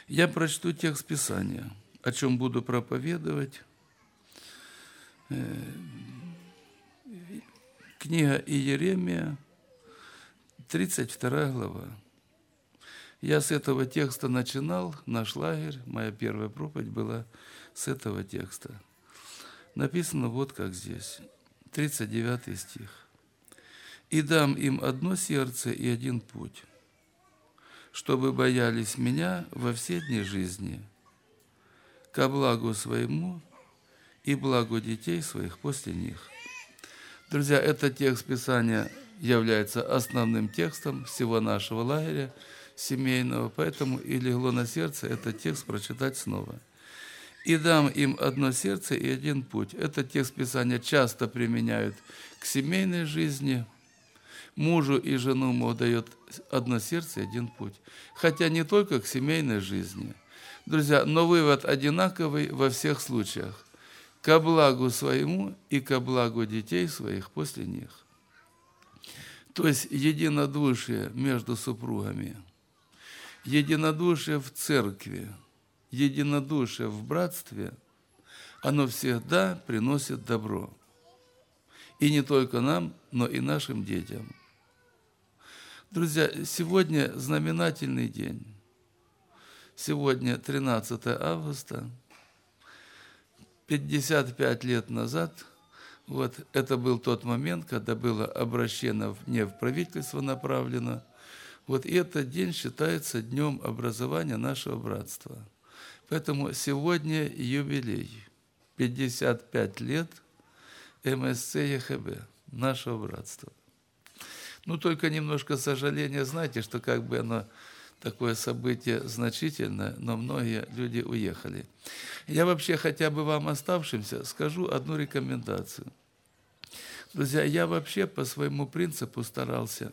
Я прочту текст Писания, о чем буду проповедовать. Книга Иеремия, 32 глава. Я с этого текста начинал наш лагерь, моя первая проповедь была с этого текста. Написано вот как здесь, 39 стих. «И дам им одно сердце и один путь, чтобы боялись меня во все дни жизни, ко благу своему и благу детей своих после них». Друзья, этот текст Писания является основным текстом всего нашего лагеря семейного, поэтому и легло на сердце этот текст прочитать снова. «И дам им одно сердце и один путь». Этот текст Писания часто применяют к семейной жизни. Мужу и жену Бог дает одно сердце и один путь. Хотя не только к семейной жизни. Друзья, но вывод одинаковый во всех случаях. Ко благу своему и ко благу детей своих после них. То есть единодушие между супругами, единодушие в церкви, единодушие в братстве, оно всегда приносит добро. И не только нам, но и нашим детям. Друзья, сегодня знаменательный день. Сегодня 13 августа. 55 лет назад, вот это был тот момент, когда было обращено мне в правительство направлено. Вот и этот день считается днем образования нашего братства. Поэтому сегодня юбилей. 55 лет МСЦ ЕХБ, нашего братства. Ну, только немножко сожаления, знаете, что как бы оно такое событие значительное, но многие люди уехали. Я вообще хотя бы вам оставшимся скажу одну рекомендацию. Друзья, я вообще по своему принципу старался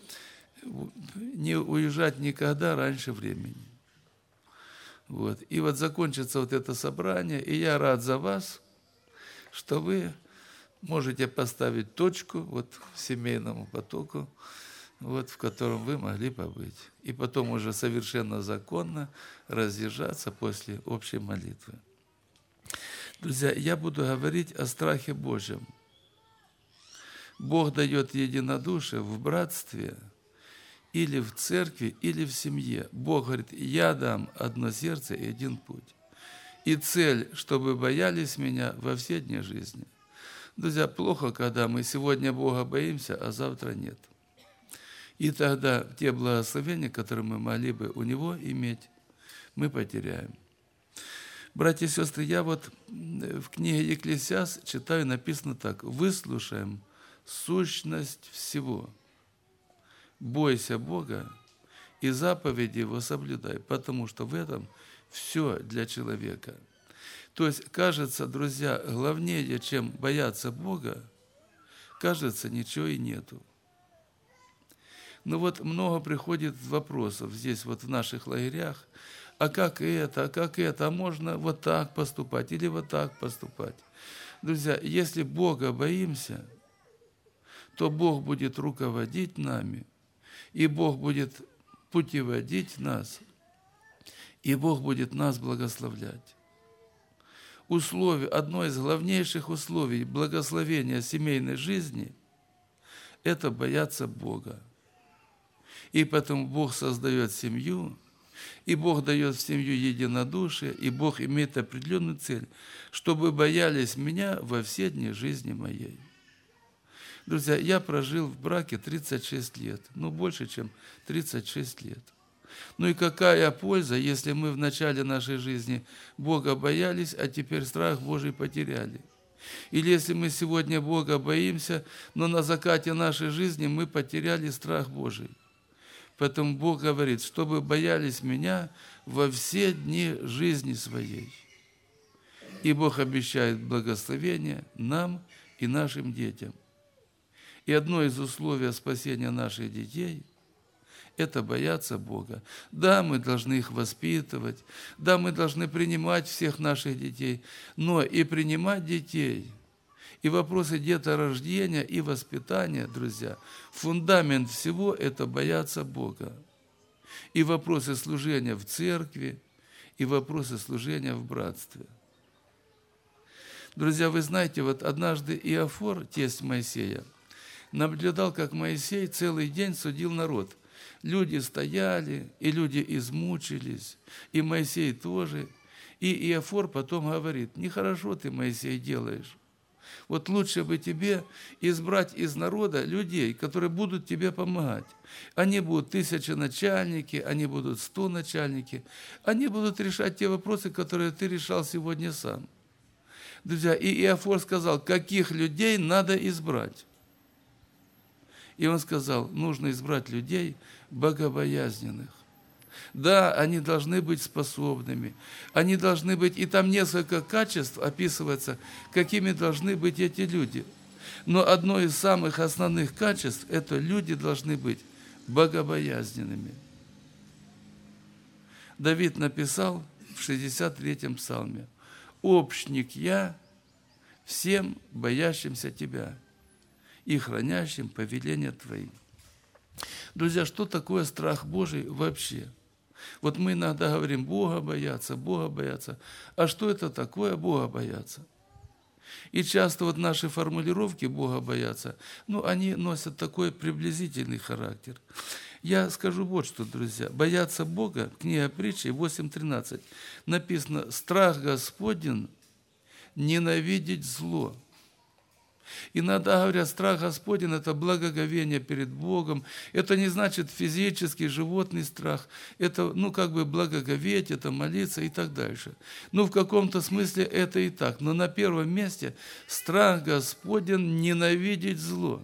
не уезжать никогда раньше времени. Вот. И вот закончится вот это собрание, и я рад за вас, что вы можете поставить точку вот семейному потоку, вот, в котором вы могли побыть. И потом уже совершенно законно разъезжаться после общей молитвы. Друзья, я буду говорить о страхе Божьем. Бог дает единодушие в братстве, или в церкви, или в семье. Бог говорит, я дам одно сердце и один путь. И цель, чтобы боялись меня во все дни жизни. Друзья, плохо, когда мы сегодня Бога боимся, а завтра нет. И тогда те благословения, которые мы могли бы у Него иметь, мы потеряем. Братья и сестры, я вот в книге Екклесиаст читаю, написано так. «Выслушаем сущность всего. Бойся Бога и заповеди Его соблюдай, потому что в этом все для человека». То есть, кажется, друзья, главнее, чем бояться Бога, кажется, ничего и нету. Но вот много приходит вопросов здесь, вот в наших лагерях, а как это, а можно вот так поступать или вот так поступать. Друзья, если Бога боимся, то Бог будет руководить нами, и Бог будет путеводить нас, и Бог будет нас благословлять. Одно из главнейших условий благословения семейной жизни – это бояться Бога. И поэтому Бог создает семью, и Бог дает в семью единодушие, и Бог имеет определенную цель, чтобы боялись меня во все дни жизни моей. Друзья, я прожил в браке 36 лет, больше, чем 36 лет. Ну и какая польза, если мы в начале нашей жизни Бога боялись, а теперь страх Божий потеряли? Или если мы сегодня Бога боимся, но на закате нашей жизни мы потеряли страх Божий? Поэтому Бог говорит, чтобы боялись меня во все дни жизни своей. И Бог обещает благословение нам и нашим детям. И одно из условий спасения наших детей – это бояться Бога. Да, мы должны их воспитывать, да, мы должны принимать всех наших детей, но и принимать детей, и вопросы деторождения и воспитания, друзья, фундамент всего – это бояться Бога. И вопросы служения в церкви, и вопросы служения в братстве. Друзья, вы знаете, вот однажды Иофор, тесть Моисея, наблюдал, как Моисей целый день судил народ. Люди стояли, и люди измучились, и Моисей тоже. И Иофор потом говорит: нехорошо ты, Моисей, делаешь. Вот лучше бы тебе избрать из народа людей, которые будут тебе помогать. Они будут 1000 начальники, они будут 100 начальники. Они будут решать те вопросы, которые ты решал сегодня сам. Друзья, и Иофор сказал, каких людей надо избрать. И он сказал, нужно избрать людей богобоязненных. Да, они должны быть способными, они должны быть, и там несколько качеств описывается, какими должны быть эти люди. Но одно из самых основных качеств – это люди должны быть богобоязненными. Давид написал в 63-м псалме: «Общник я всем боящимся Тебя и хранящим повеления Твои». Друзья, что такое страх Божий вообще? Вот мы иногда говорим Бога бояться. А что это такое Бога бояться? И часто вот наши формулировки Бога бояться, они носят такой приблизительный характер. Я скажу вот что, друзья. Бояться Бога, книга Притчи 8:13, написано: «Страх Господень ненавидеть зло». Иногда говорят, страх Господень – это благоговение перед Богом. Это не значит физический, животный страх. Это, благоговеть, это молиться и так дальше. В каком-то смысле это и так. Но на первом месте страх Господень ненавидеть зло.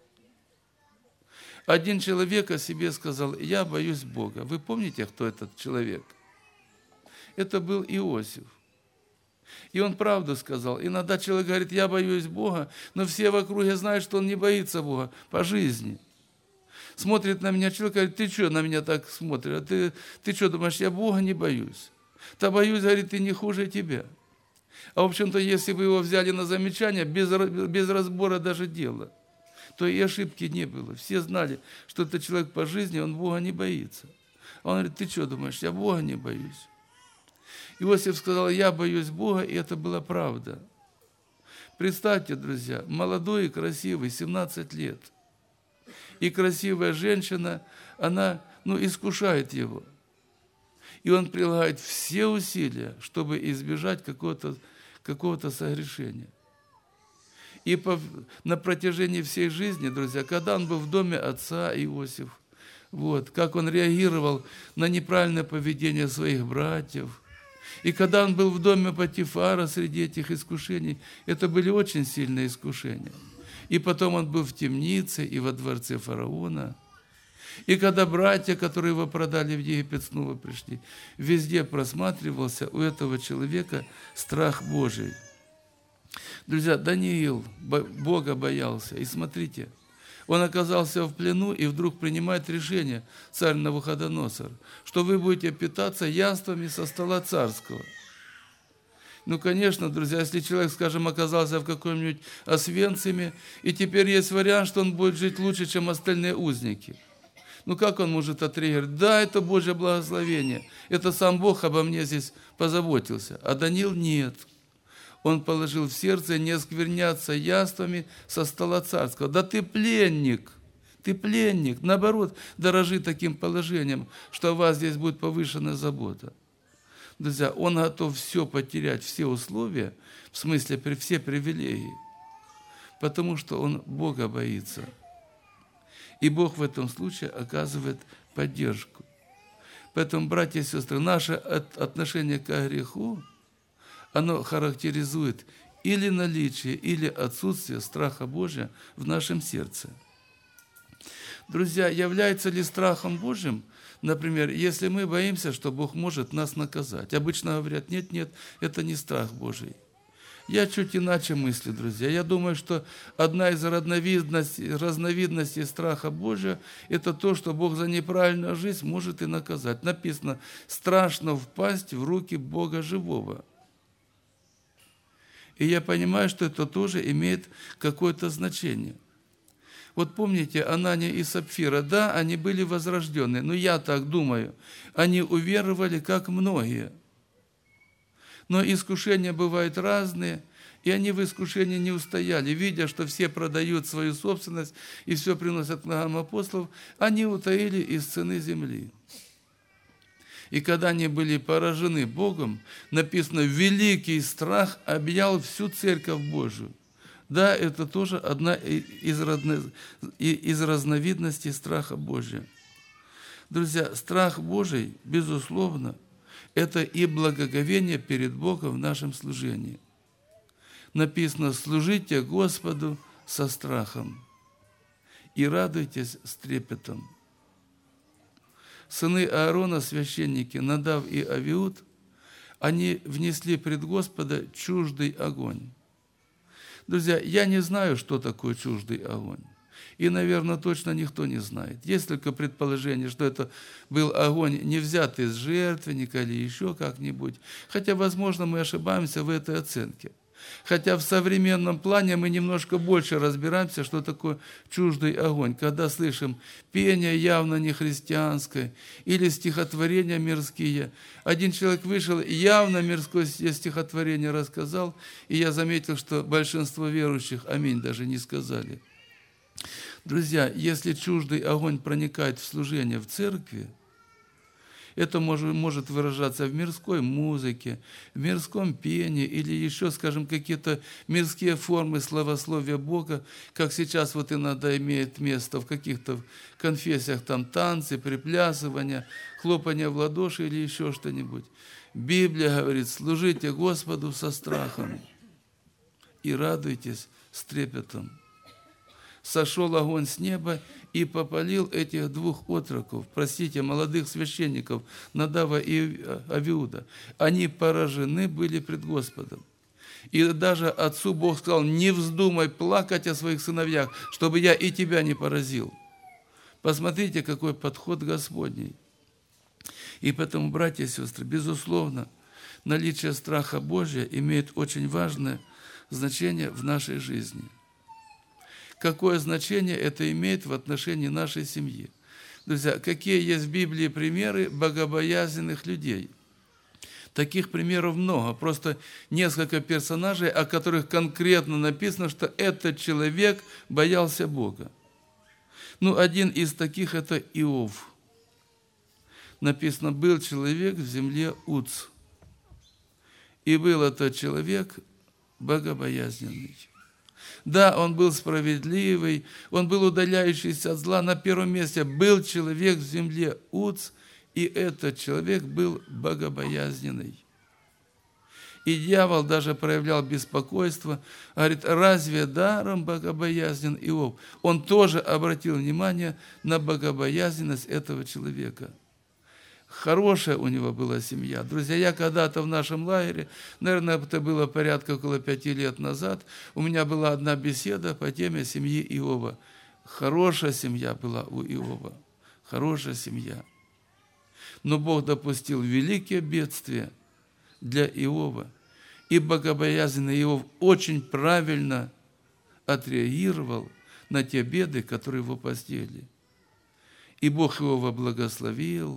Один человек о себе сказал: «Я боюсь Бога». Вы помните, кто этот человек? Это был Иосиф. И он правду сказал. Иногда человек говорит: я боюсь Бога, но все в округе знают, что он не боится Бога по жизни. Смотрит на меня человек, говорит: ты что на меня так смотришь? А ты что думаешь, я Бога не боюсь? Да боюсь, говорит, и не хуже тебя. А в общем-то, если бы его взяли на замечание, без разбора даже дела, то и ошибки не было. Все знали, что этот человек по жизни, он Бога не боится. А он говорит: ты что думаешь, я Бога не боюсь? Иосиф сказал: я боюсь Бога, и это была правда. Представьте, друзья, молодой и красивый, 17 лет. И красивая женщина, она, искушает его. И он прилагает все усилия, чтобы избежать какого-то согрешения. И на протяжении всей жизни, друзья, когда он был в доме отца Иосиф, как он реагировал на неправильное поведение своих братьев. И когда он был в доме Потифара среди этих искушений, это были очень сильные искушения. И потом он был в темнице и во дворце фараона. И когда братья, которые его продали в Египет, снова пришли, везде просматривался у этого человека страх Божий. Друзья, Даниил Бога боялся. И смотрите, он оказался в плену и вдруг принимает решение, царь Навуходоносор, что вы будете питаться яствами со стола царского. Конечно, друзья, если человек, скажем, оказался в каком-нибудь Освенциме, и теперь есть вариант, что он будет жить лучше, чем остальные узники. Как он может отреагировать? Да, это Божье благословение. Это сам Бог обо мне здесь позаботился. А Даниил нет. Он положил в сердце не оскверняться яствами со стола царского. Да ты пленник, наоборот, дорожи таким положением, что о вас здесь будет повышенная забота. Друзья, он готов все потерять, все условия, в смысле все привилегии, потому что он Бога боится. И Бог в этом случае оказывает поддержку. Поэтому, братья и сестры, наше отношение к греху, оно характеризует или наличие, или отсутствие страха Божия в нашем сердце. Друзья, является ли страхом Божьим, например, если мы боимся, что Бог может нас наказать? Обычно говорят: нет, это не страх Божий. Я чуть иначе мыслю, друзья. Я думаю, что одна из разновидностей страха Божия – это то, что Бог за неправильную жизнь может и наказать. Написано: страшно впасть в руки Бога живого. И я понимаю, что это тоже имеет какое-то значение. Вот помните, Анания и Сапфира, да, они были возрождены, но я так думаю, они уверовали, как многие. Но искушения бывают разные, и они в искушении не устояли. Видя, что все продают свою собственность и все приносят к ногам апостолов, они утаили из цены земли. И когда они были поражены Богом, написано, великий страх объял всю Церковь Божию. Да, это тоже одна из разновидностей страха Божия. Друзья, страх Божий, безусловно, это и благоговение перед Богом в нашем служении. Написано, служите Господу со страхом и радуйтесь с трепетом. Сыны Аарона, священники Надав и Авиуд, они внесли пред Господа чуждый огонь. Друзья, я не знаю, что такое чуждый огонь. И, наверное, точно никто не знает. Есть только предположение, что это был огонь, не взятый из жертвенника или еще как-нибудь. Хотя, возможно, мы ошибаемся в этой оценке. Хотя в современном плане мы немножко больше разбираемся, что такое чуждый огонь. Когда слышим пение явно не христианское или стихотворения мирские. Один человек вышел и явно мирское стихотворение рассказал, и я заметил, что большинство верующих «Аминь» даже не сказали. Друзья, если чуждый огонь проникает в служение в церкви, это может выражаться в мирской музыке, в мирском пении или еще, скажем, какие-то мирские формы славословия Бога, как сейчас вот иногда имеет место в каких-то конфессиях, там танцы, приплясывания, хлопания в ладоши или еще что-нибудь. Библия говорит, служите Господу со страхом и радуйтесь с трепетом. Сошел огонь с неба и попалил этих двух отроков, молодых священников Надава и Авиуда. Они поражены были пред Господом. И даже отцу Бог сказал, не вздумай плакать о своих сыновьях, чтобы я и тебя не поразил. Посмотрите, какой подход Господний. И поэтому, братья и сестры, безусловно, наличие страха Божия имеет очень важное значение в нашей жизни. Какое значение это имеет в отношении нашей семьи? Друзья, какие есть в Библии примеры богобоязненных людей? Таких примеров много, просто несколько персонажей, о которых конкретно написано, что этот человек боялся Бога. Один из таких – это Иов. Написано, был человек в земле Уц, и был этот человек богобоязненный. Да, он был справедливый, он был удаляющийся от зла. На первом месте был человек в земле Уц, и этот человек был богобоязненный. И дьявол даже проявлял беспокойство, говорит, разве даром богобоязнен Иов? Он тоже обратил внимание на богобоязненность этого человека. Хорошая у него была семья. Друзья, я когда-то в нашем лагере, наверное, это было порядка около 5 лет назад, у меня была одна беседа по теме семьи Иова. Хорошая семья была у Иова. Хорошая семья. Но Бог допустил великие бедствия для Иова. И богобоязненный Иов очень правильно отреагировал на те беды, которые его постигли. И Бог Иова благословил,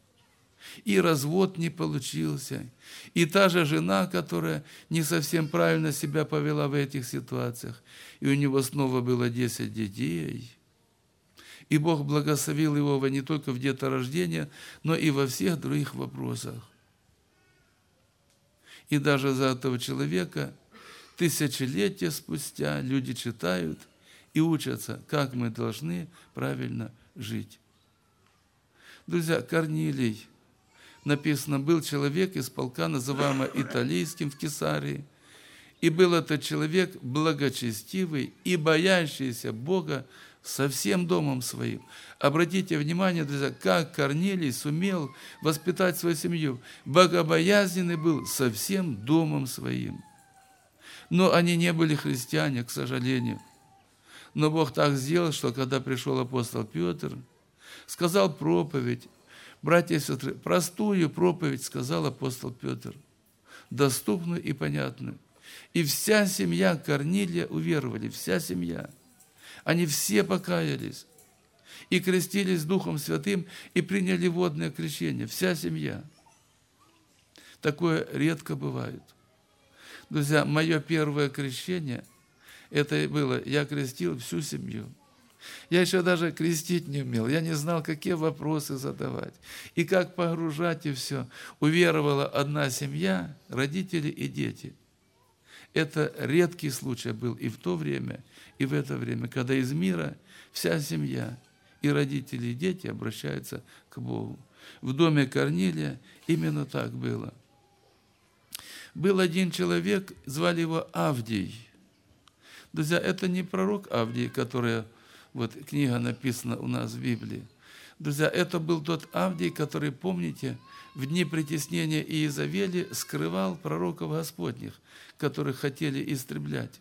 и развод не получился. И та же жена, которая не совсем правильно себя повела в этих ситуациях, и у него снова было 10 детей. И Бог благословил Иова не только в деторождение, но и во всех других вопросах. И даже за этого человека тысячелетия спустя люди читают и учатся, как мы должны правильно жить. Друзья, Корнилий, написано, был человек из полка, называемого Италийским в Кесарии, и был этот человек благочестивый и боящийся Бога со всем домом своим. Обратите внимание, друзья, как Корнилий сумел воспитать свою семью. Богобоязненный был со всем домом своим. Но они не были христиане, к сожалению. Но Бог так сделал, что когда пришел апостол Петр, сказал проповедь. Братья и сестры, простую проповедь сказал апостол Петр, доступную и понятную. И вся семья Корнилия уверовали, вся семья. Они все покаялись и крестились Духом Святым и приняли водное крещение, вся семья. Такое редко бывает. Друзья, мое первое крещение, это было, я крестил всю семью. Я еще даже крестить не умел, я не знал, какие вопросы задавать и как погружать, и все. Уверовала одна семья, родители и дети. Это редкий случай был и в то время, и в это время, когда из мира вся семья, и родители, и дети обращаются к Богу. В доме Корнилия именно так было. Был один человек, звали его Авдий. Друзья, это не пророк Авдий, который, вот книга написана у нас в Библии. Друзья, это был тот Авдий, который, помните, в дни притеснения Иезавели скрывал пророков Господних, которых хотели истреблять.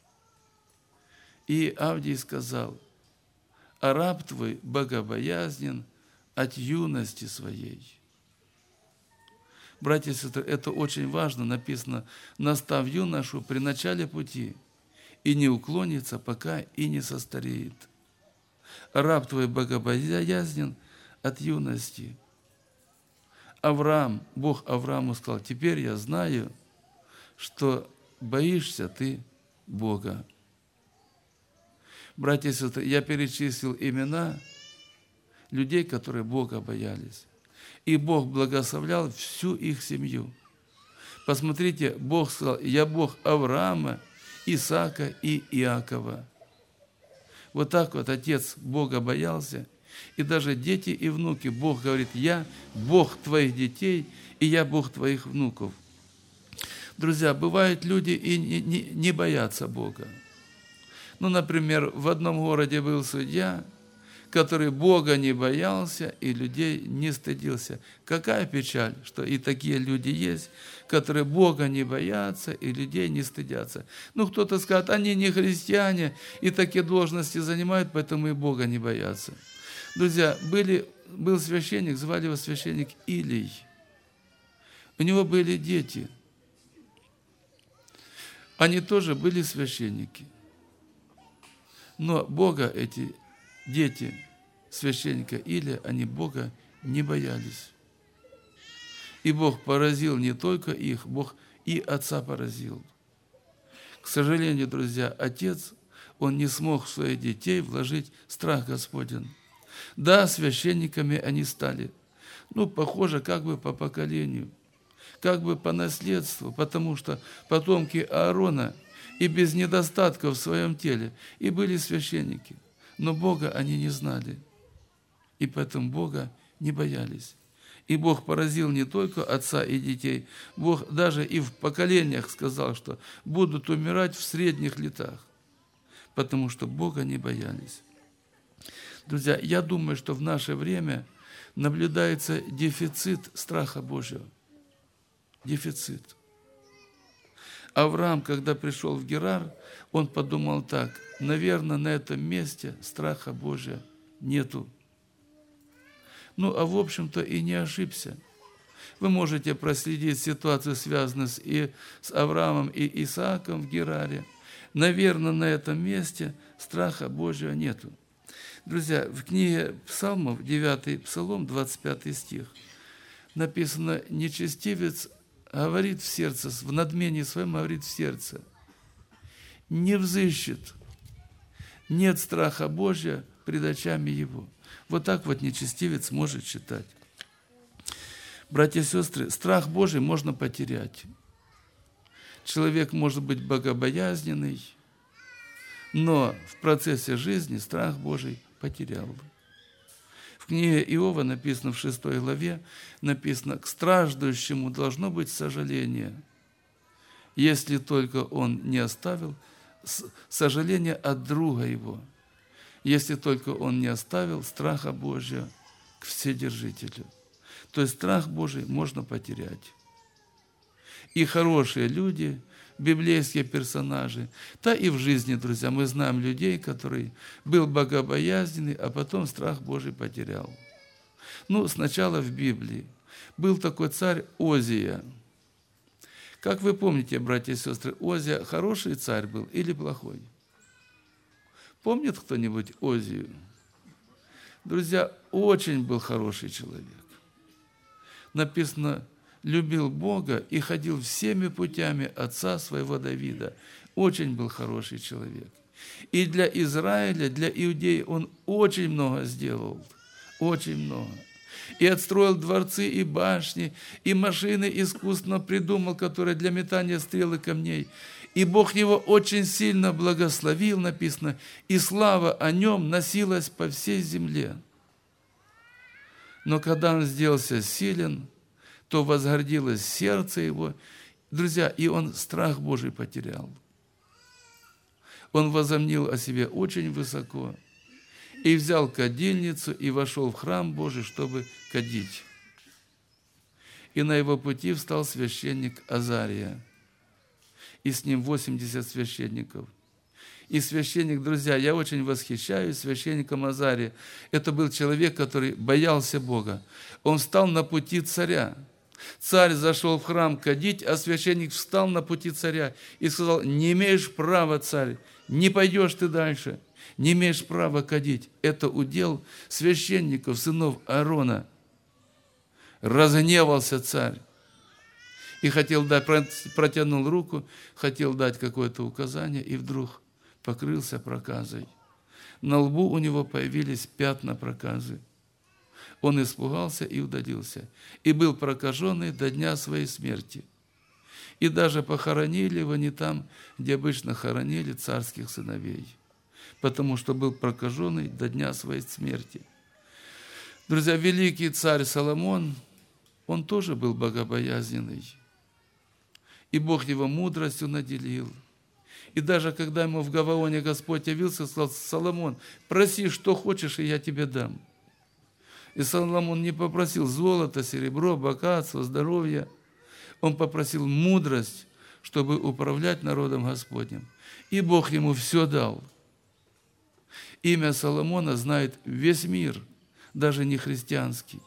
И Авдий сказал: «А раб твой богобоязнен от юности своей». Братья и сестры, это очень важно, написано: «Настав юношу при начале пути, и не уклонится, пока и не состареет. Раб твой богобоязнен от юности». Авраам, Бог Аврааму сказал: «Теперь я знаю, что боишься ты Бога». Братья и сестры, я перечислил имена людей, которые Бога боялись. И Бог благословлял всю их семью. Посмотрите, Бог сказал: «Я Бог Авраама, Исаака и Иакова». Вот так вот отец Бога боялся. И даже дети и внуки, Бог говорит: «Я Бог твоих детей, и я Бог твоих внуков». Друзья, бывают люди и не боятся Бога. Ну, например, в одном городе был судья, который Бога не боялся и людей не стыдился. Какая печаль, что и такие люди есть, которые Бога не боятся и людей не стыдятся. Ну, кто-то скажет: они не христиане и такие должности занимают, поэтому и Бога не боятся. Друзья, был священник, звали его священник Илий. У него были дети. Они тоже были священники. Но Бога эти дети священника Илия, они Бога не боялись. И Бог поразил не только их, Бог и отца поразил. К сожалению, друзья, отец, он не смог в своих детей вложить страх Господень. Да, священниками они стали. Ну, похоже, как бы по поколению, как бы по наследству, потому что потомки Аарона и без недостатков в своем теле и были священники. Но Бога они не знали, и поэтому Бога не боялись. И Бог поразил не только отца и детей, Бог даже и в поколениях сказал, что будут умирать в средних летах, потому что Бога не боялись. Друзья, я думаю, что в наше время наблюдается дефицит страха Божьего. Дефицит. Авраам, когда пришел в Герар, он подумал так: наверное, на этом месте страха Божия нету. Ну, а в общем-то и не ошибся. Вы можете проследить ситуацию, связанную с Авраамом и Исааком в Гераре. Наверное, на этом месте страха Божьего нету. Друзья, в книге Псалмов, 9 Псалом, 25 стих, написано: «Нечестивец говорит в сердце, в надмении своем говорит в сердце, не взыщет, нет страха Божия пред очами его». Вот так вот нечестивец может считать. Братья и сестры, страх Божий можно потерять. Человек может быть богобоязненный, но в процессе жизни страх Божий потерял. В книге Иова написано, в 6 главе, написано: «К страждущему должно быть сожаление, если только он не оставил сожаление от друга его, если только он не оставил страха Божия к Вседержителю». То есть страх Божий можно потерять. И хорошие люди, библейские персонажи, да и в жизни, друзья, мы знаем людей, которые был богобоязненный, а потом страх Божий потерял. Ну, сначала в Библии был такой царь Озия. Как вы помните, братья и сестры, Озия хороший царь был или плохой? Помнит кто-нибудь Озию? Друзья, очень был хороший человек. Написано, любил Бога и ходил всеми путями отца своего Давида. Очень был хороший человек. И для Израиля, для иудеи он очень много сделал. Очень много. И отстроил дворцы и башни, и машины искусственно придумал, которые для метания стрел и камней. И Бог его очень сильно благословил, написано, и слава о нем носилась по всей земле. Но когда он сделался силен, то возгордилось сердце его. Друзья, и он страх Божий потерял. Он возомнил о себе очень высоко. И взял кадильницу и вошел в храм Божий, чтобы кадить. И на его пути встал священник Азария. И с ним 80 священников. И священник, друзья, я очень восхищаюсь священником Азария. Это был человек, который боялся Бога. Он встал на пути царя. Царь зашел в храм кадить, а священник встал на пути царя и сказал: не имеешь права, царь, не пойдешь ты дальше, не имеешь права кадить. Это удел священников, сынов Аарона. Разгневался царь и хотел дать, протянул руку, хотел дать какое-то указание, и вдруг покрылся проказой. На лбу у него появились пятна проказы. Он испугался и удалился, и был прокаженный до дня своей смерти. И даже похоронили его не там, где обычно хоронили царских сыновей, потому что был прокаженный до дня своей смерти. Друзья, великий царь Соломон, он тоже был богобоязненный, и Бог его мудростью наделил. И даже когда ему в Гаваоне Господь явился, сказал: Соломон, проси, что хочешь, и я тебе дам. И Соломон не попросил золото, серебро, богатство, здоровья. Он попросил мудрость, чтобы управлять народом Господним. И Бог ему все дал. Имя Соломона знает весь мир, даже не христианский.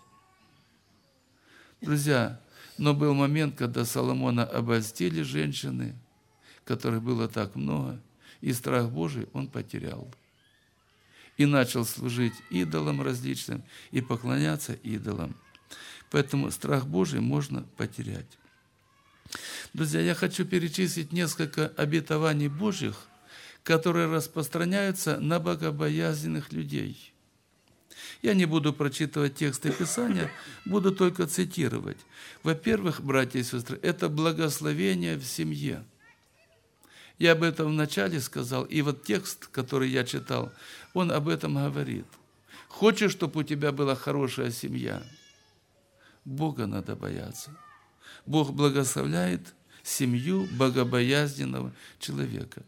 Друзья, но был момент, когда Соломона обольстили женщины, которых было так много, и страх Божий он потерял. И начал служить идолам различным, и поклоняться идолам. Поэтому страх Божий можно потерять. Друзья, я хочу перечислить несколько обетований Божьих, которые распространяются на богобоязненных людей. Я не буду прочитывать тексты Писания, буду только цитировать. Во-первых, братья и сестры, это благословение в семье. Я об этом вначале сказал, и вот текст, который я читал, он об этом говорит. Хочешь, чтобы у тебя была хорошая семья? Бога надо бояться. Бог благословляет семью богобоязненного человека.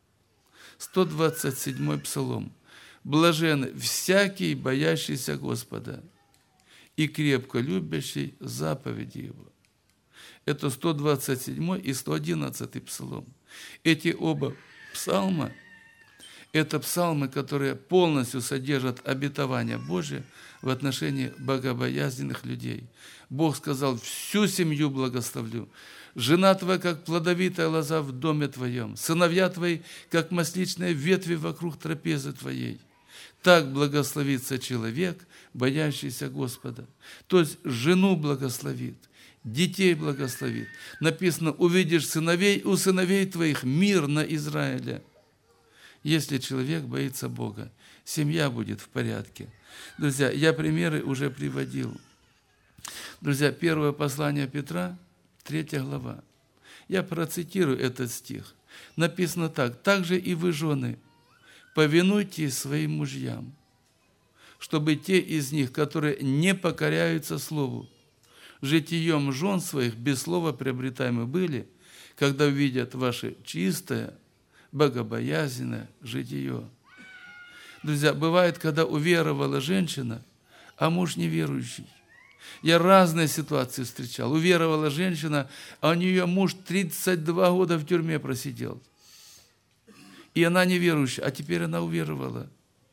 127-й Псалом. Блажен всякий, боящийся Господа, и крепко любящий заповеди Его. Это 127 и 111 Псалом. Эти оба псалма – это псалмы, которые полностью содержат обетования Божие в отношении богобоязненных людей. Бог сказал: всю семью благословлю. Жена твоя, как плодовитая лоза в доме твоем, сыновья твои, как масличные ветви вокруг трапезы твоей. Так благословится человек, боящийся Господа. То есть жену благословит, детей благословит. Написано: увидишь сыновей, у сыновей твоих мир на Израиле. Если человек боится Бога, семья будет в порядке. Друзья, я примеры уже приводил. Друзья, первое послание Петра, 3 глава. Я процитирую этот стих. Написано так: «Также и вы, жены, повинуйтесь своим мужьям, чтобы те из них, которые не покоряются слову, житием жен своих без слова приобретаемы были, когда увидят ваше чистое, богобоязненное житие». Друзья, бывает, когда уверовала женщина, а муж неверующий. Я разные ситуации встречал. Уверовала женщина, а у нее муж 32 года в тюрьме просидел. И она неверующая, а теперь она уверовала.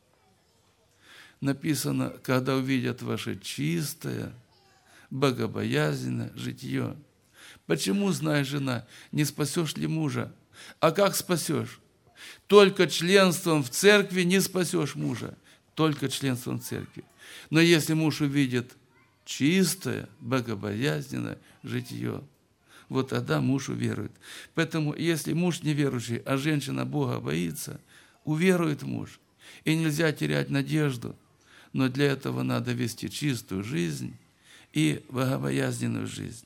Написано: когда увидят ваше чистое, богобоязненное житие. Почему, зная жена, не спасешь ли мужа? А как спасешь? Только членством в церкви не спасешь мужа. Только членством в церкви. Но если муж увидит чистое, богобоязненное житье. Вот тогда муж уверует. Поэтому, если муж неверующий, а женщина Бога боится, уверует муж. И нельзя терять надежду. Но для этого надо вести чистую жизнь и богобоязненную жизнь.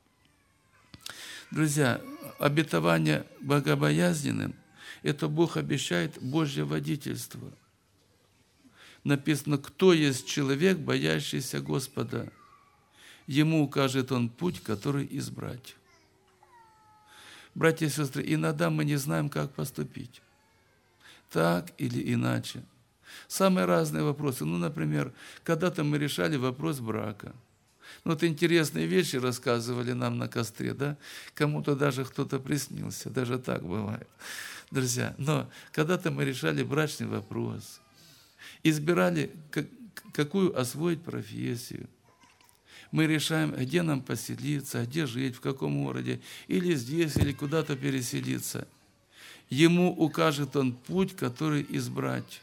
Друзья, обетование богобоязненным – это Бог обещает Божье водительство. Написано, кто есть человек, боящийся Господа, ему укажет Он путь, который избрать. Братья и сестры, иногда мы не знаем, как поступить. Так или иначе. Самые разные вопросы. Например, когда-то мы решали вопрос брака. Вот интересные вещи рассказывали нам на костре, да? Кому-то даже кто-то приснился, даже так бывает, друзья. Но когда-то мы решали брачный вопрос, избирали, какую освоить профессию. Мы решаем, где нам поселиться, где жить, в каком городе, или здесь, или куда-то переселиться. Ему укажет Он путь, который избрать.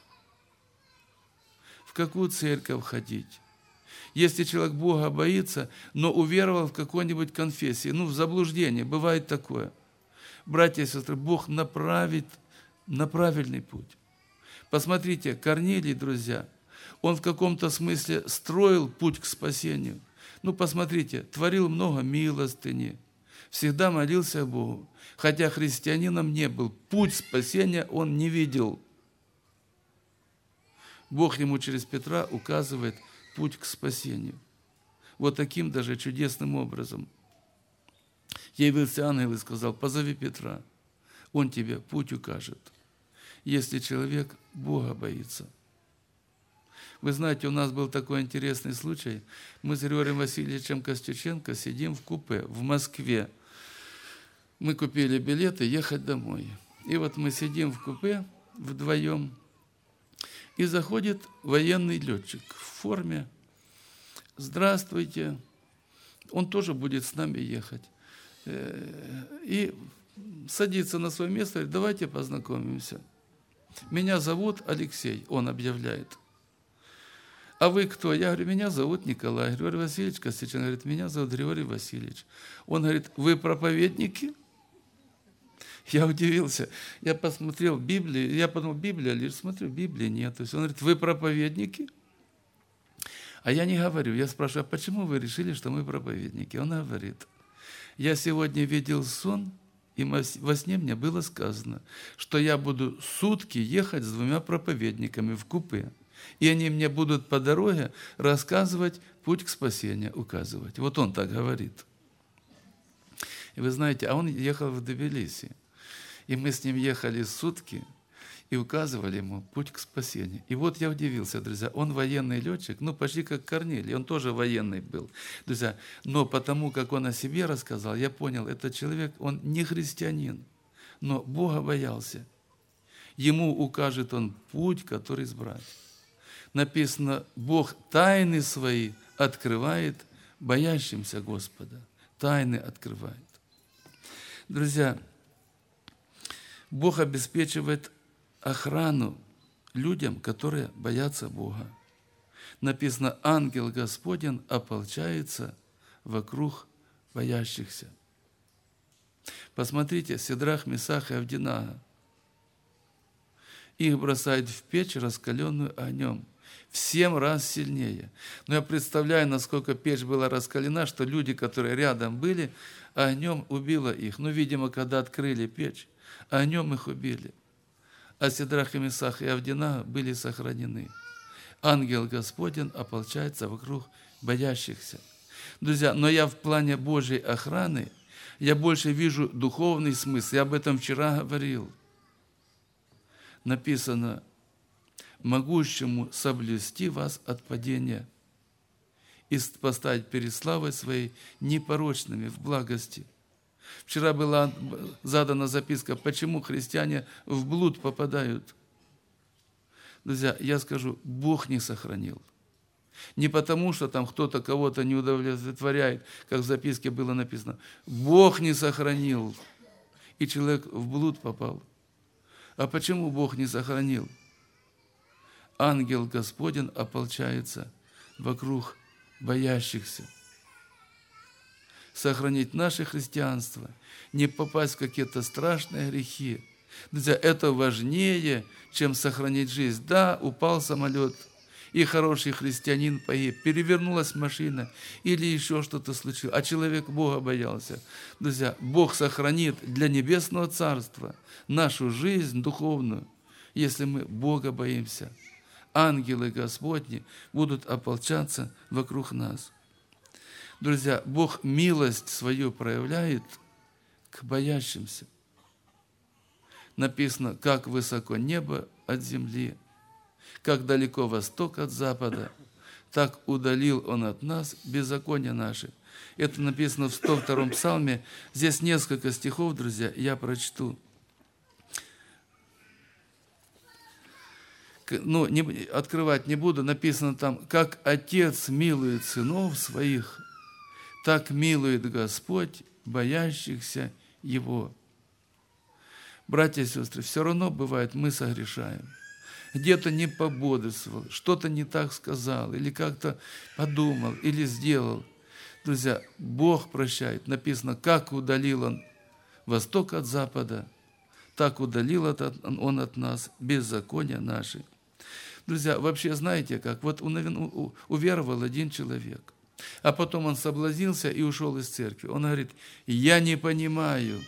В какую церковь ходить. Если человек Бога боится, но уверовал в какой-нибудь конфессии, в заблуждение, бывает такое. Братья и сестры, Бог направит на правильный путь. Посмотрите, Корнилий, друзья, он в каком-то смысле строил путь к спасению. Посмотрите, творил много милостыни, всегда молился Богу, хотя христианином не был. Путь спасения он не видел. Бог ему через Петра указывает путь к спасению. Вот таким даже чудесным образом. Явился ангел и сказал, позови Петра, он тебе путь укажет, если человек Бога боится. Вы знаете, у нас был такой интересный случай. Мы с Григорием Васильевичем Костюченко сидим в купе в Москве. Мы купили билеты ехать домой. И вот мы сидим в купе вдвоем, и заходит военный летчик в форме. Здравствуйте. Он тоже будет с нами ехать. И садится на свое место и говорит, давайте познакомимся. Меня зовут Алексей, он объявляет. А вы кто? Я говорю, меня зовут Николай. Григорий Васильевич Костюченко говорит, меня зовут Григорий Васильевич. Он говорит, вы проповедники? Я удивился. Я посмотрел Библию, я подумал, Библия лишь смотрю, Библии нет. То есть он говорит, вы проповедники? А я не говорю. Я спрашиваю, а почему вы решили, что мы проповедники? Он говорит, я сегодня видел сон, и во сне мне было сказано, что я буду сутки ехать с двумя проповедниками в купе. И они мне будут по дороге рассказывать путь к спасению, указывать. Вот он так говорит. И вы знаете, а он ехал в Тбилиси. И мы с ним ехали сутки и указывали ему путь к спасению. И вот я удивился, друзья, он военный летчик, почти как Корнилий, он тоже военный был. Друзья, но потому, как он о себе рассказал, я понял, этот человек, он не христианин, но Бога боялся. Ему укажет он путь, который избрать. Написано, Бог тайны свои открывает боящимся Господа. Тайны открывает. Друзья, Бог обеспечивает охрану людям, которые боятся Бога. Написано, ангел Господень ополчается вокруг боящихся. Посмотрите, Сидрах, Месах и Авдинага. Их бросают в печь, раскаленную огнем. В 7 раз сильнее. Но я представляю, насколько печь была раскалена, что люди, которые рядом были, огнем убило их. Видимо, когда открыли печь, огнем их убили. А Сидрах и Месах и Авдинага были сохранены. Ангел Господень ополчается вокруг боящихся. Друзья, но я в плане Божьей охраны, я больше вижу духовный смысл. Я об этом вчера говорил. Написано, могущему соблюсти вас от падения и поставить перед славой своей непорочными в благости. Вчера была задана записка, почему христиане в блуд попадают. Друзья, я скажу, Бог не сохранил. Не потому, что там кто-то кого-то не удовлетворяет, как в записке было написано. Бог не сохранил, и человек в блуд попал. А почему Бог не сохранил? Ангел Господень ополчается вокруг боящихся. Сохранить наше христианство, не попасть в какие-то страшные грехи. Друзья, это важнее, чем сохранить жизнь. Да, упал самолет, и хороший христианин погиб, перевернулась машина, или еще что-то случилось, а человек Бога боялся. Друзья, Бог сохранит для небесного царства нашу жизнь духовную, если мы Бога боимся. Ангелы Господни будут ополчаться вокруг нас. Друзья, Бог милость свою проявляет к боящимся. Написано, как высоко небо от земли, как далеко восток от запада, так удалил Он от нас беззакония наши. Это написано в 102-м псалме. Здесь несколько стихов, друзья, я прочту. Открывать не буду. Написано там, как Отец милует сынов своих, так милует Господь боящихся Его. Братья и сестры, все равно бывает, мы согрешаем. Где-то не пободрствовал, что-то не так сказал, или как-то подумал, или сделал. Друзья, Бог прощает. Написано, как удалил Он восток от запада, так удалил Он от нас беззакония наши. Друзья, вообще знаете как? Вот уверовал один человек, а потом он соблазнился и ушел из церкви. Он говорит, я не понимаю.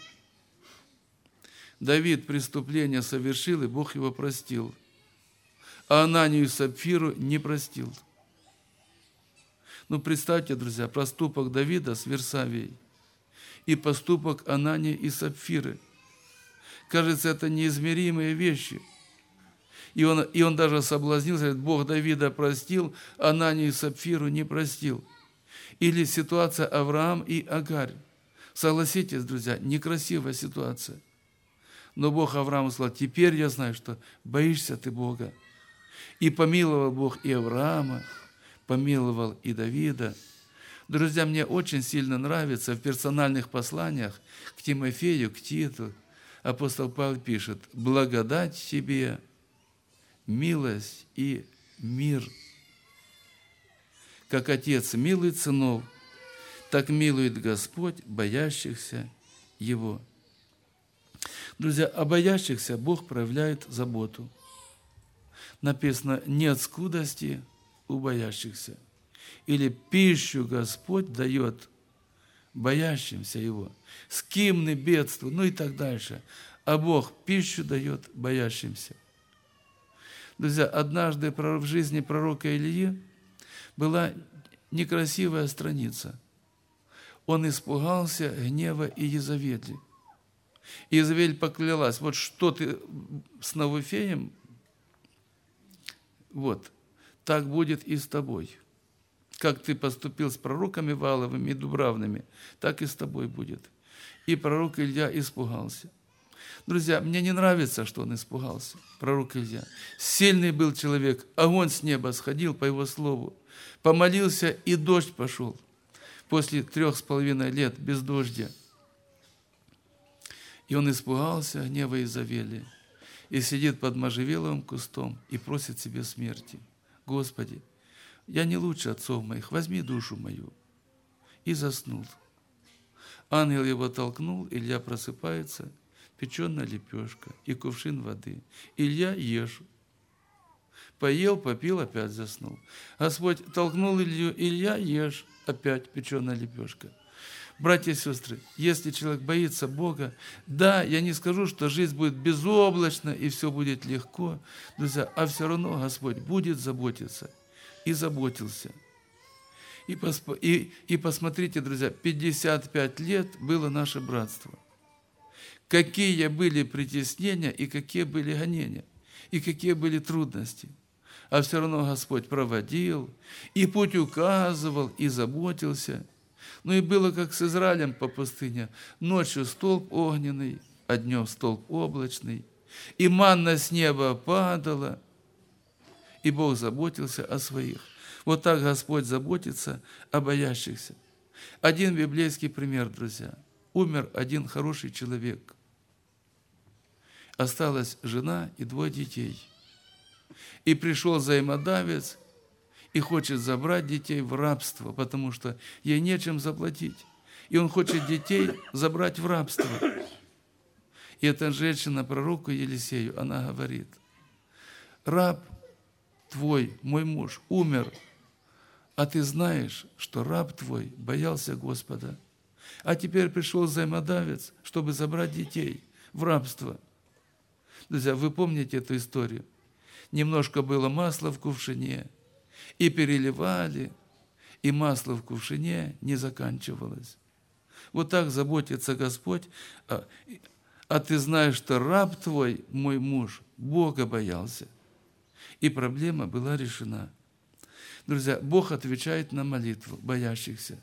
Давид преступление совершил, и Бог его простил. А Ананию и Сапфиру не простил. Представьте, друзья, поступок Давида с Версавией и поступок Анании и Сапфиры. Кажется, это неизмеримые вещи. И он даже соблазнился, говорит, Бог Давида простил, Ананию и Сапфиру не простил. Или ситуация Авраам и Агарь. Согласитесь, друзья, некрасивая ситуация. Но Бог Аврааму сказал, теперь я знаю, что боишься ты Бога. И помиловал Бог и Авраама, помиловал и Давида. Друзья, мне очень сильно нравится в персональных посланиях к Тимофею, к Титу, апостол Павел пишет, благодать тебе, милость и мир. Как Отец милует сынов, так милует Господь боящихся Его. Друзья, о боящихся Бог проявляет заботу. Написано, нет скудости у боящихся. Или пищу Господь дает боящимся Его. Скимны бедствуют, и так дальше. А Бог пищу дает боящимся. Друзья, однажды в жизни пророка Илии была некрасивая страница. Он испугался гнева Иезавели. Иезавель поклялась, вот что ты с Навуфеем, вот, так будет и с тобой. Как ты поступил с пророками Вааловыми и Дубравными, так и с тобой будет. И пророк Илья испугался. Друзья, мне не нравится, что он испугался, пророк Илья. Сильный был человек, огонь с неба сходил по его слову. Помолился, и дождь пошел. После 3,5 лет без дождя. И он испугался гнева Иезавели. И сидит под можжевеловым кустом и просит себе смерти. Господи, я не лучше отцов моих, возьми душу мою. И заснул. Ангел его толкнул, Илья просыпается, печеная лепешка и кувшин воды. Илья ешь. Поел, попил, опять заснул. Господь толкнул Илью, Илья ешь, опять печеная лепешка. Братья и сестры, если человек боится Бога, да, я не скажу, что жизнь будет безоблачна и все будет легко, друзья, а все равно Господь будет заботиться и заботился. И посмотрите, друзья, 55 лет было наше братство. Какие были притеснения и какие были гонения, и какие были трудности. А все равно Господь проводил, и путь указывал, и заботился. И было, как с Израилем по пустыне. Ночью столб огненный, а днем столб облачный. И манна с неба падала, и Бог заботился о своих. Вот так Господь заботится о боящихся. Один библейский пример, друзья. Умер один хороший человек. Осталась жена и 2 детей. И пришел взаимодавец и хочет забрать детей в рабство, потому что ей нечем заплатить. И он хочет детей забрать в рабство. И эта женщина пророку Елисею, она говорит: раб твой, мой муж, умер, а ты знаешь, что раб твой боялся Господа. А теперь пришел взаимодавец, чтобы забрать детей в рабство. Друзья, вы помните эту историю? Немножко было масла в кувшине, и переливали, и масло в кувшине не заканчивалось. Вот так заботится Господь, а ты знаешь, что раб твой, мой муж, Бога боялся. И проблема была решена. Друзья, Бог отвечает на молитву боящихся.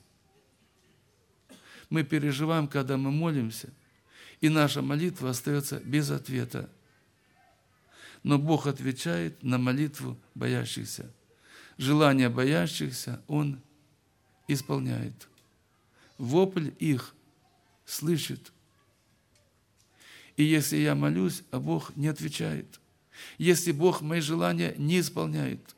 Мы переживаем, когда мы молимся, и наша молитва остается без ответа. Но Бог отвечает на молитву боящихся. Желания боящихся Он исполняет. Вопль их слышит. И если я молюсь, а Бог не отвечает, если Бог мои желания не исполняет.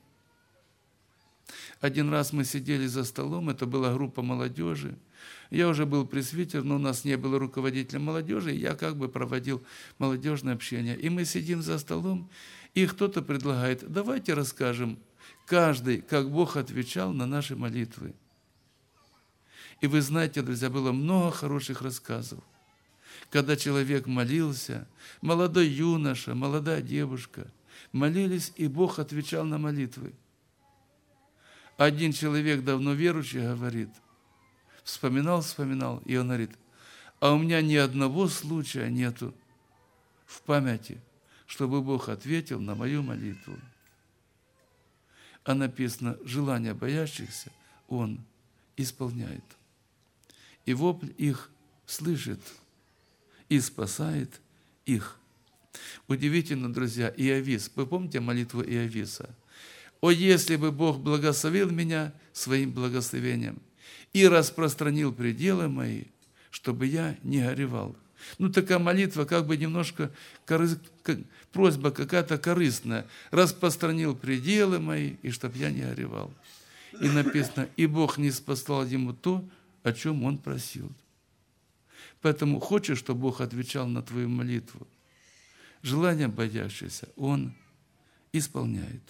Один раз мы сидели за столом, это была группа молодежи. Я уже был пресвитер, но у нас не было руководителя молодежи, и я как бы проводил молодежное общение. И мы сидим за столом, и кто-то предлагает: давайте расскажем каждый, как Бог отвечал на наши молитвы. И вы знаете, друзья, было много хороших рассказов. Когда человек молился, молодой юноша, молодая девушка, молились, и Бог отвечал на молитвы. Один человек, давно верующий, говорит, вспоминал, и он говорит: а у меня ни одного случая нету в памяти, чтобы Бог ответил на мою молитву. А написано: желания боящихся Он исполняет. И вопль их слышит и спасает их. Удивительно, друзья, Иовис. Вы помните молитву Иовиса? «О, если бы Бог благословил меня своим благословением и распространил пределы мои, чтобы я не горевал». Такая молитва, как бы немножко просьба какая-то корыстная. «Распространил пределы мои, и чтобы я не горевал». И написано: «И Бог не спаслал ему то, о чем он просил». Поэтому хочешь, чтобы Бог отвечал на твою молитву? Желания боящиеся Он исполняет.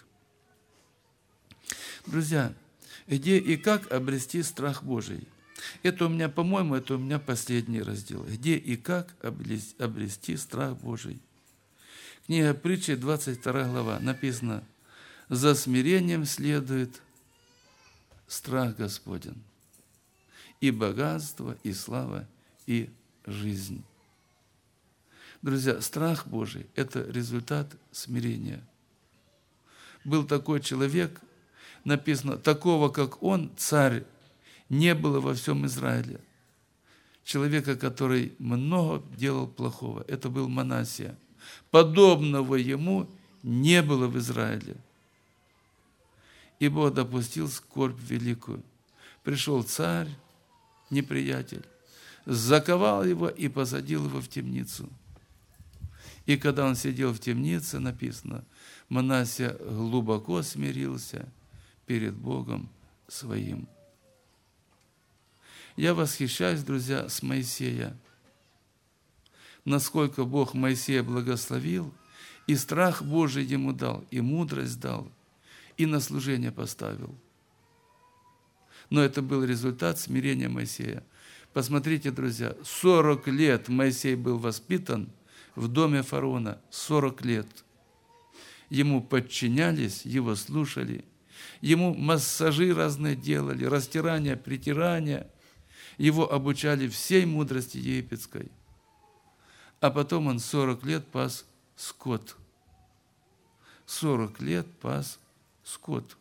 Друзья, где и как обрести страх Божий? Это у меня, по-моему, это у меня последний раздел. Где и как обрести страх Божий? Книга Притчи, 22 глава, написано: «За смирением следует страх Господень, и богатство, и слава, и жизнь». Друзья, страх Божий – это результат смирения. Был такой человек, написано: такого, как он, царь, не было во всем Израиле. Человека, который много делал плохого. Это был Манассия. Подобного ему не было в Израиле. И Бог допустил скорбь великую. Пришел царь, неприятель, заковал его и посадил его в темницу. И когда он сидел в темнице, написано, Манассия глубоко смирился перед Богом своим. Я восхищаюсь, друзья, с Моисея. Насколько Бог Моисея благословил, и страх Божий ему дал, и мудрость дал, и на служение поставил. Но это был результат смирения Моисея. Посмотрите, друзья, 40 лет Моисей был воспитан в доме фараона. 40 лет. Ему подчинялись, его слушали. Ему массажи разные делали, растирания, притирания. Его обучали всей мудрости египетской. А потом он 40 лет пас скот. 40 лет пас скот.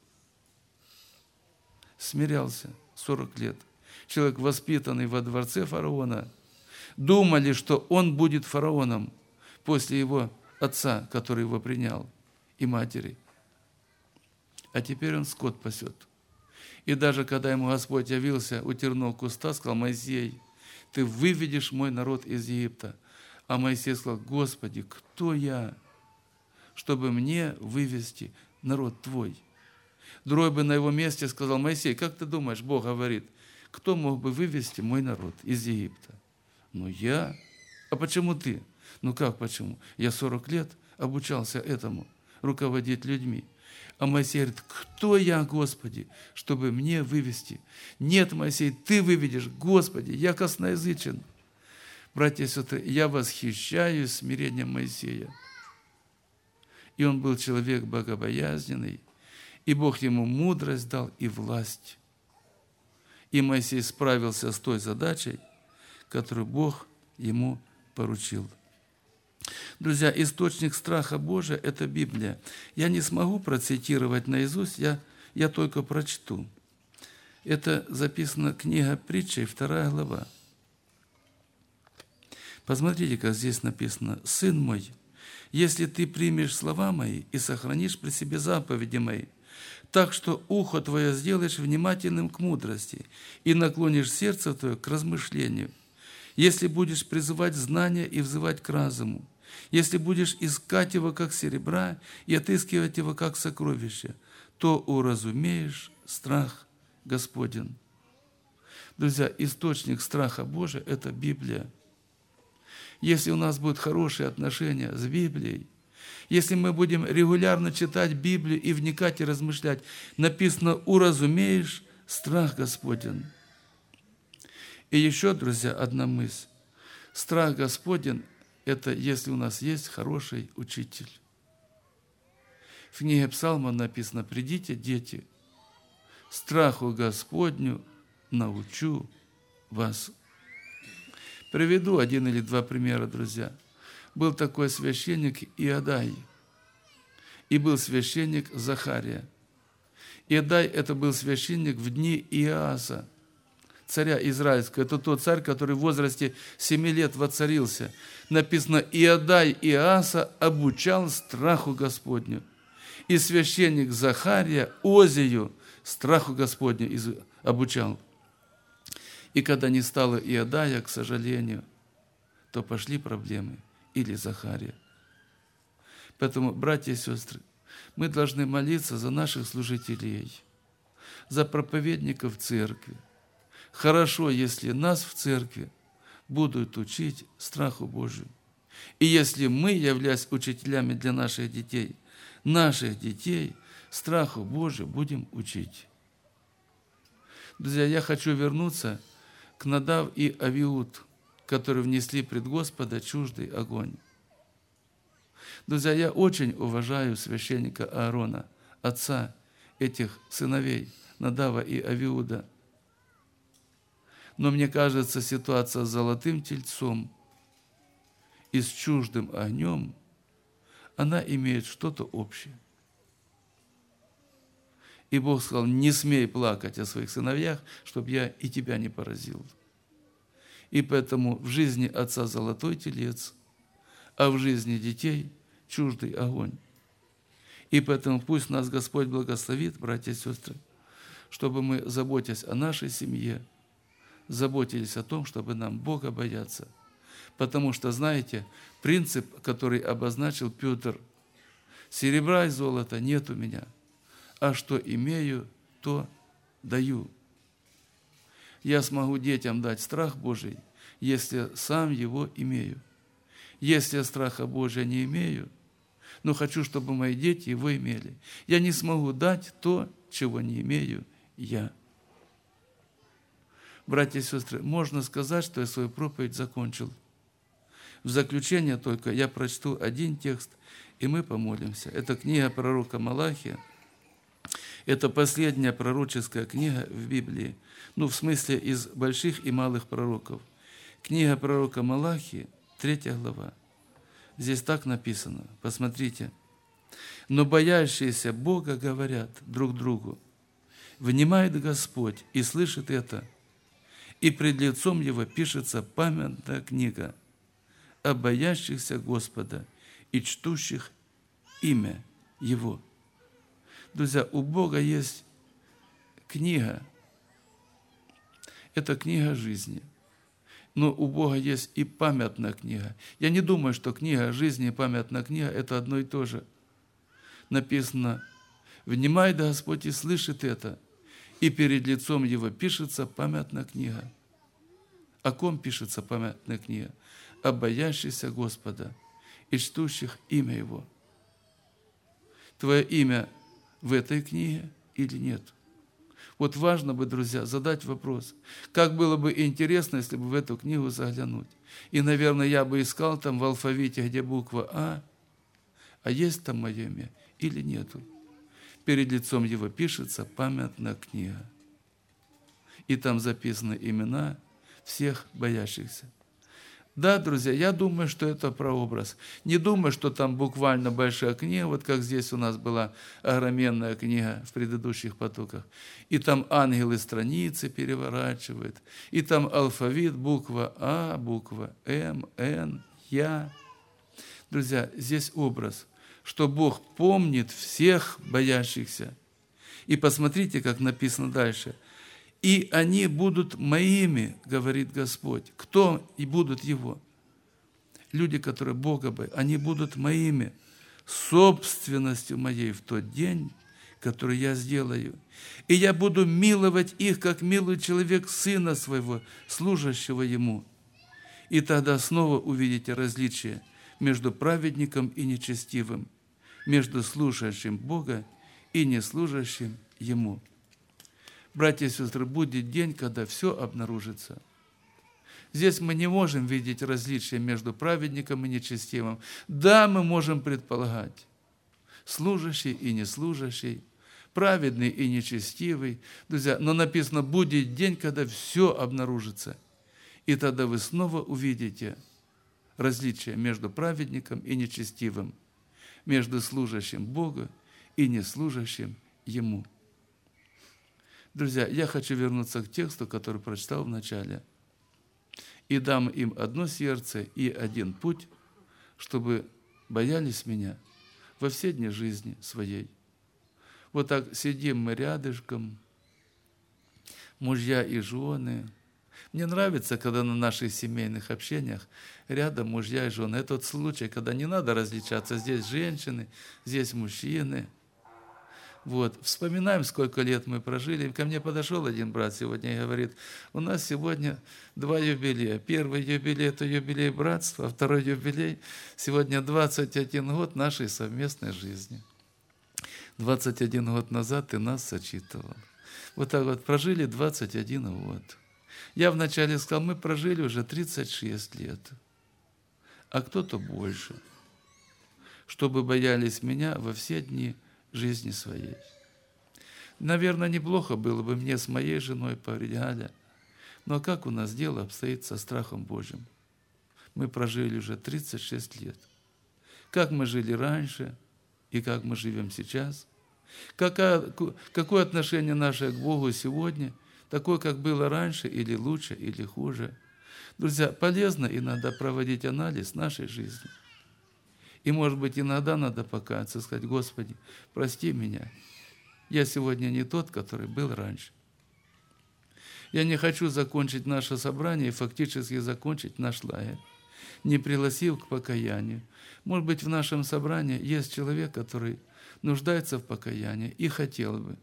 Смирялся 40 лет. Человек, воспитанный во дворце фараона, думали, что он будет фараоном после его отца, который его принял, и матери. А теперь он скот пасет. И даже когда ему Господь явился у тернового куста, сказал: Моисей, ты выведешь мой народ из Египта. А Моисей сказал: Господи, кто я, чтобы мне вывести народ твой? Другой бы на его месте сказал: Моисей, как ты думаешь, Бог говорит, кто мог бы вывести мой народ из Египта? Ну, я. А почему ты? Ну, как почему? Я 40 лет обучался этому, руководить людьми. А Моисей говорит: кто я, Господи, чтобы мне вывести? Нет, Моисей, ты выведешь, Господи, я косноязычен. Братья и сестры, я восхищаюсь смирением Моисея. И он был человек богобоязненный, и Бог ему мудрость дал и власть. И Моисей справился с той задачей, которую Бог ему поручил. Друзья, источник страха Божия – это Библия. Я не смогу процитировать наизусть, я только прочту. Это записана книга Притчей, 2 глава. Посмотрите, как здесь написано: «Сын мой, если ты примешь слова мои и сохранишь при себе заповеди мои, так что ухо твое сделаешь внимательным к мудрости и наклонишь сердце твое к размышлению, если будешь призывать знания и взывать к разуму, если будешь искать его, как серебра, и отыскивать его, как сокровище, то уразумеешь страх Господень». Друзья, источник страха Божия – это Библия. Если у нас будут хорошие отношения с Библией, если мы будем регулярно читать Библию и вникать и размышлять, написано: «Уразумеешь страх Господень». И еще, друзья, одна мысль. Страх Господень – это если у нас есть хороший учитель. В книге Псалма написано: «Придите, дети, страху Господню научу вас». Приведу один или два примера, друзья. Был такой священник Иодай, и был священник Захария. Иодай – это был священник в дни Иоаса, царя Израильского. Это тот царь, который в возрасте 7 лет воцарился. Написано: Иодай Иоаса обучал страху Господню. И священник Захария Озию страху Господню обучал. И когда не стало Иодая, к сожалению, то пошли проблемы. Или Захария. Поэтому, братья и сестры, мы должны молиться за наших служителей, за проповедников церкви. Хорошо, если нас в церкви будут учить страху Божию. И если мы, являясь учителями для наших детей страху Божию будем учить. Друзья, я хочу вернуться к Надав и Авиуд, которые внесли пред Господа чуждый огонь. Друзья, я очень уважаю священника Аарона, отца этих сыновей, Надава и Авиуда. Но мне кажется, ситуация с золотым тельцом и с чуждым огнем, она имеет что-то общее. И Бог сказал: не смей плакать о своих сыновьях, чтобы я и тебя не поразил. И поэтому в жизни отца золотой телец, а в жизни детей чуждый огонь. И поэтому пусть нас Господь благословит, братья и сестры, чтобы мы, заботясь о нашей семье, заботились о том, чтобы нам Бога бояться. Потому что, знаете, принцип, который обозначил Петр: серебра и золота нет у меня, а что имею, то даю. Я смогу детям дать страх Божий, если сам его имею. Если я страха Божия не имею, но хочу, чтобы мои дети его имели, я не смогу дать то, чего не имею я. Братья и сестры, можно сказать, что я свою проповедь закончил. В заключение только я прочту один текст, и мы помолимся. Это книга пророка Малахия. Это последняя пророческая книга в Библии, в смысле из больших и малых пророков. Книга пророка Малахии, 3 глава. Здесь так написано, посмотрите. «Но боящиеся Бога говорят друг другу: внимает Господь и слышит это, и пред лицом Его пишется памятная книга о боящихся Господа и чтущих имя Его». Друзья, у Бога есть книга. Это книга жизни. Но у Бога есть и памятная книга. Я не думаю, что книга жизни и памятная книга – это одно и то же. Написано: Внимай, да Господь и слышит это, и перед лицом Его пишется памятная книга. О ком пишется памятная книга? О боящихся Господа и чтущих имя Его. Твое имя в этой книге или нет? Вот важно бы, друзья, задать вопрос. Как было бы интересно, если бы в эту книгу заглянуть. И, наверное, я бы искал там в алфавите, где буква А есть там мое имя или нету? Перед лицом Его пишется памятная книга. И там записаны имена всех боящихся. Да, друзья, я думаю, что это прообраз. Не думаю, что там буквально большая книга, вот как здесь у нас была огроменная книга в предыдущих потоках. И там ангелы страницы переворачивают, и там алфавит, буква А, буква М, Н, Я. Друзья, здесь образ, что Бог помнит всех боящихся. И посмотрите, как написано дальше. «И они будут моими, говорит Господь». Кто и будут Его? Люди, которые Бога боятся, они будут моими, собственностью моей в тот день, который я сделаю. И я буду миловать их, как милует человек сына своего, служащего ему. И тогда снова увидите различие между праведником и нечестивым, между слушающим Бога и неслужащим Ему. Братья и сестры, будет день, когда все обнаружится. Здесь мы не можем видеть различия между праведником и нечестивым. Да, мы можем предполагать, служащий и неслужащий, праведный и нечестивый. Друзья, но написано, будет день, когда все обнаружится. И тогда вы снова увидите различия между праведником и нечестивым, между служащим Богу и неслужащим Ему. Друзья, я хочу вернуться к тексту, который прочитал в начале. «И дам им одно сердце и один путь, чтобы боялись меня во все дни жизни своей». Вот так сидим мы рядышком, мужья и жены. Мне нравится, когда на наших семейных общениях рядом мужья и жены. Это тот случай, когда не надо различаться. Здесь женщины, здесь мужчины. Вот. Вспоминаем, сколько лет мы прожили. Ко мне подошел один брат сегодня и говорит, у нас сегодня 2 юбилея. Первый юбилей – это юбилей братства, а второй юбилей – сегодня 21 год нашей совместной жизни. 21 год назад ты нас сочитывал. Вот так вот прожили 21 год. Я вначале сказал, мы прожили уже 36 лет, а кто-то больше, чтобы боялись меня во все дни жизни своей. Наверное, неплохо было бы мне с моей женой поговорить, Галя, но как у нас дело обстоит со страхом Божьим? Мы прожили уже 36 лет. Как мы жили раньше и как мы живем сейчас? Какое отношение наше к Богу сегодня? Такое, как было раньше, или лучше, или хуже? Друзья, полезно иногда проводить анализ нашей жизни. И, может быть, иногда надо покаяться, сказать, Господи, прости меня. Я сегодня не тот, который был раньше. Я не хочу закончить наше собрание и фактически закончить наш лагерь, не пригласив к покаянию. Может быть, в нашем собрании есть человек, который нуждается в покаянии и хотел бы.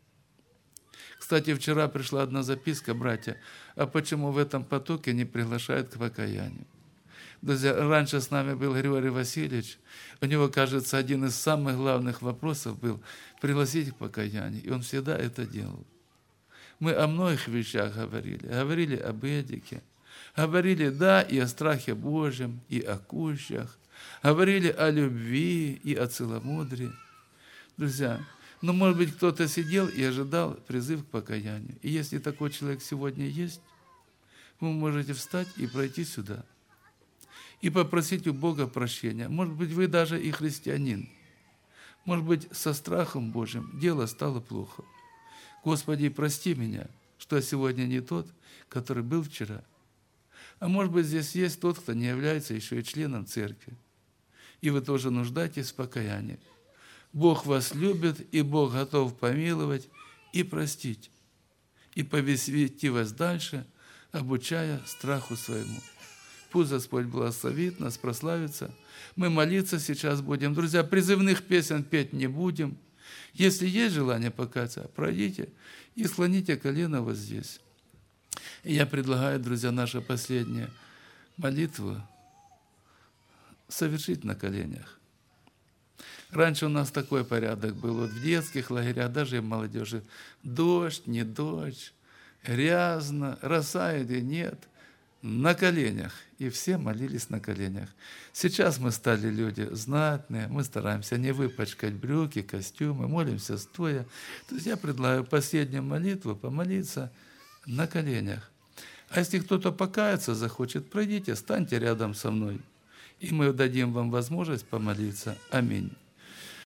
Кстати, вчера пришла одна записка, братья, а почему в этом потоке не приглашают к покаянию? Друзья, раньше с нами был Григорий Васильевич. У него, кажется, один из самых главных вопросов был пригласить к покаянию, и он всегда это делал. Мы о многих вещах говорили об этике, говорили, да, и о страхе Божьем, и о кущах, говорили о любви и о целомудрии. Друзья, может быть, кто-то сидел и ожидал призыв к покаянию. И если такой человек сегодня есть, вы можете встать и пройти сюда. И попросить у Бога прощения. Может быть, вы даже и христианин. Может быть, со страхом Божьим дело стало плохо. Господи, прости меня, что я сегодня не тот, который был вчера. А может быть, здесь есть тот, кто не является еще и членом церкви. И вы тоже нуждаетесь в покаянии. Бог вас любит, и Бог готов помиловать и простить, и повести вас дальше, обучая страху своему. Пусть Господь благословит нас, прославится. Мы молиться сейчас будем. Друзья, призывных песен петь не будем. Если есть желание покаяться, пройдите и склоните колено вот здесь. И я предлагаю, друзья, нашу последнюю молитву совершить на коленях. Раньше у нас такой порядок был, вот в детских лагерях, даже и в молодежи. Дождь, не дождь, грязно, роса или нет, на коленях. И все молились на коленях. Сейчас мы стали люди знатные, мы стараемся не выпачкать брюки, костюмы, молимся стоя. То есть я предлагаю последнюю молитву помолиться на коленях. А если кто-то покаяться захочет, пройдите, станьте рядом со мной, и мы дадим вам возможность помолиться. Аминь.